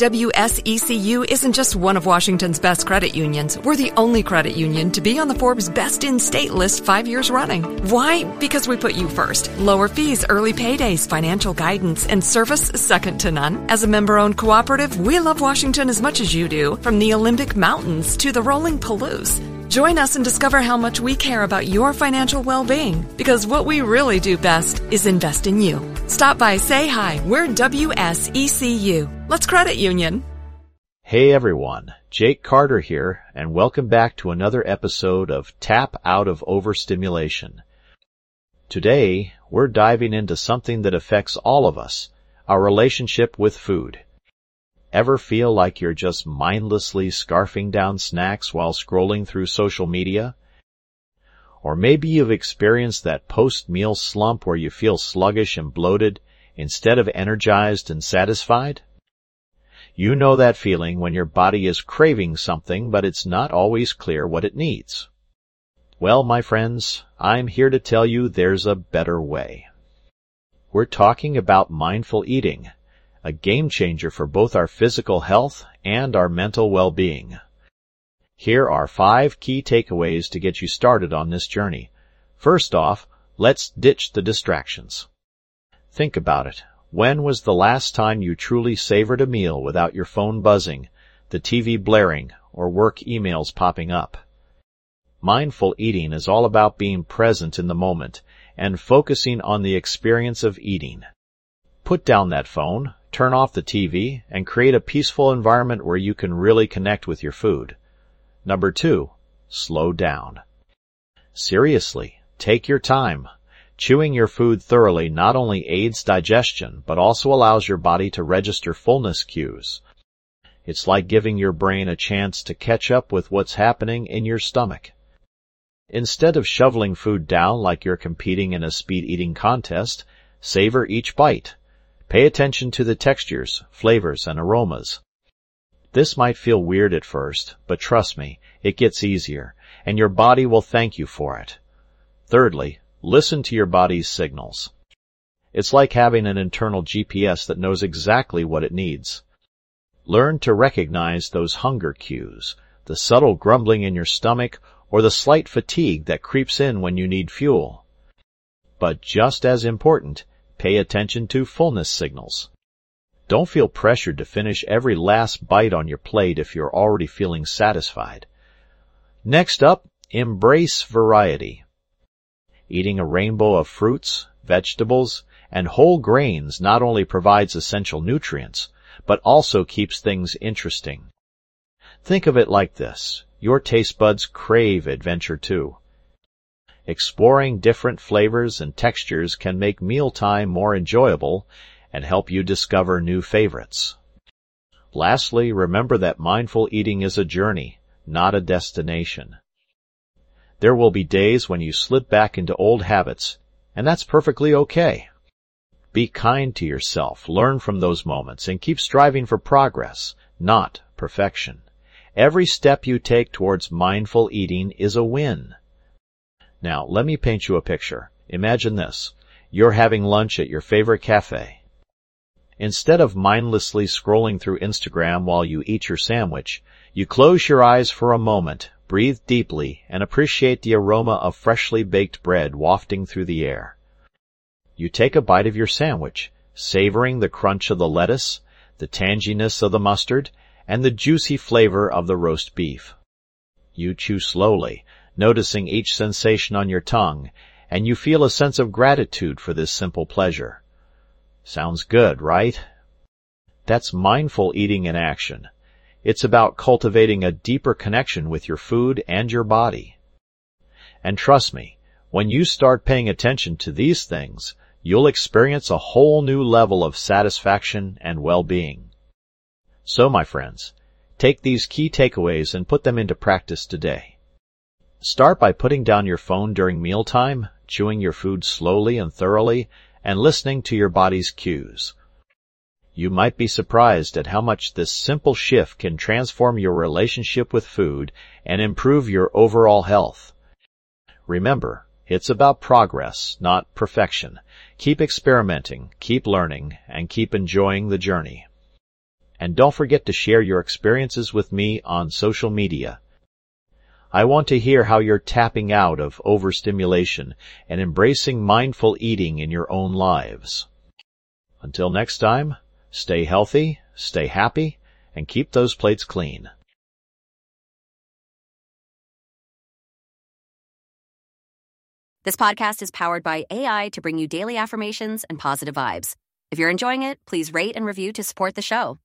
WSECU isn't just one of Washington's best credit unions. We're the only credit union to be on the Forbes Best in State list 5 years running. Why? Because we put you first. Lower fees, early paydays, financial guidance, and service second to none. As a member-owned cooperative, we love Washington as much as you do, from the Olympic Mountains to the rolling Palouse. Join us and discover how much we care about your financial well-being, because what we really do best is invest in you. Stop by, say hi. We're WSECU. Let's credit union. Hey everyone, Jake Carter here, and welcome back to another episode of Tap Out of Overstimulation. Today, we're diving into something that affects all of us, our relationship with food. Ever feel like you're just mindlessly scarfing down snacks while scrolling through social media? Or maybe you've experienced that post-meal slump where you feel sluggish and bloated instead of energized and satisfied? You know that feeling when your body is craving something, but it's not always clear what it needs. Well, my friends, I'm here to tell you there's a better way. We're talking about mindful eating, a game changer for both our physical health and our mental well-being. Here are 5 key takeaways to get you started on this journey. First off, let's ditch the distractions. Think about it. When was the last time you truly savored a meal without your phone buzzing, the TV blaring, or work emails popping up? Mindful eating is all about being present in the moment and focusing on the experience of eating. Put down that phone, turn off the TV, and create a peaceful environment where you can really connect with your food. Number 2, slow down. Seriously, take your time. Chewing your food thoroughly not only aids digestion, but also allows your body to register fullness cues. It's like giving your brain a chance to catch up with what's happening in your stomach. Instead of shoveling food down like you're competing in a speed eating contest, savor each bite. Pay attention to the textures, flavors, and aromas. This might feel weird at first, but trust me, it gets easier, and your body will thank you for it. Thirdly, listen to your body's signals. It's like having an internal GPS that knows exactly what it needs. Learn to recognize those hunger cues, the subtle grumbling in your stomach, or the slight fatigue that creeps in when you need fuel. But just as important, pay attention to fullness signals. Don't feel pressured to finish every last bite on your plate if you're already feeling satisfied. Next up, embrace variety. Eating a rainbow of fruits, vegetables, and whole grains not only provides essential nutrients, but also keeps things interesting. Think of it like this. Your taste buds crave adventure too. Exploring different flavors and textures can make mealtime more enjoyable and help you discover new favorites. Lastly, remember that mindful eating is a journey, not a destination. There will be days when you slip back into old habits, and that's perfectly okay. Be kind to yourself, learn from those moments, and keep striving for progress, not perfection. Every step you take towards mindful eating is a win. Now, let me paint you a picture. Imagine this. You're having lunch at your favorite cafe. Instead of mindlessly scrolling through Instagram while you eat your sandwich, you close your eyes for a moment, breathe deeply, and appreciate the aroma of freshly baked bread wafting through the air. You take a bite of your sandwich, savoring the crunch of the lettuce, the tanginess of the mustard, and the juicy flavor of the roast beef. You chew slowly, noticing each sensation on your tongue, and you feel a sense of gratitude for this simple pleasure. Sounds good, right? That's mindful eating in action. It's about cultivating a deeper connection with your food and your body. And trust me, when you start paying attention to these things, you'll experience a whole new level of satisfaction and well-being. So, my friends, take these key takeaways and put them into practice today. Start by putting down your phone during mealtime, chewing your food slowly and thoroughly, and listening to your body's cues. You might be surprised at how much this simple shift can transform your relationship with food and improve your overall health. Remember, it's about progress, not perfection. Keep experimenting, keep learning, and keep enjoying the journey. And don't forget to share your experiences with me on social media. I want to hear how you're tapping out of overstimulation and embracing mindful eating in your own lives. Until next time, stay healthy, stay happy, and keep those plates clean. This podcast is powered by AI to bring you daily affirmations and positive vibes. If you're enjoying it, please rate and review to support the show.